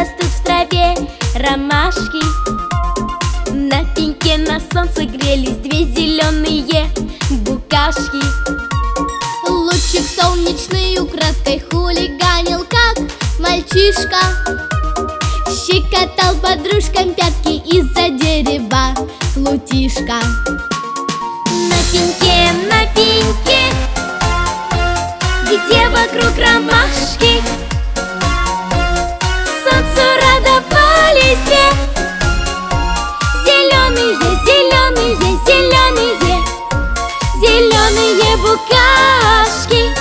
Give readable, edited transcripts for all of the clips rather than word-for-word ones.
растут в траве ромашки. На пеньке на солнце грелись две зеленые букашки. Лучик солнечный украдкой хулиганил, как мальчишка. Щекотал подружкам пятки из-за дерева плутишка. На пеньке, где вокруг ромашки, солнцу радовались две зеленые, зеленые, зеленые, зеленые букашки.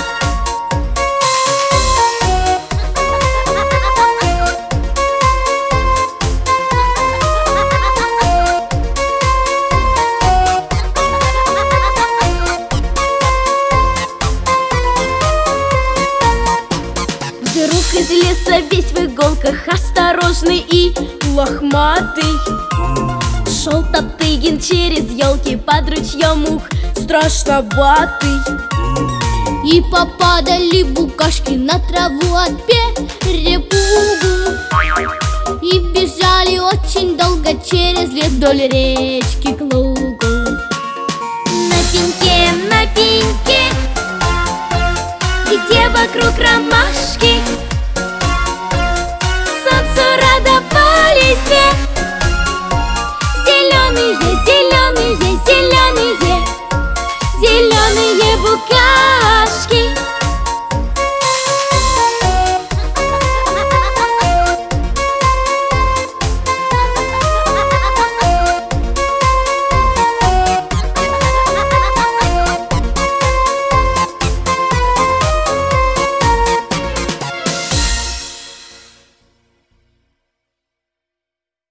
Вдруг из леса весь в иголках, осторожный и лохматый, шел Топтыгин через елки под ручьем ух страшноватый. И попадали букашки на траву от перепугу, и бежали очень долго через лес вдоль речки к лугу. На пеньке, где вокруг ромашки, солнцу радовались две зеленые, зеленые, зеленые, зеленые букашки.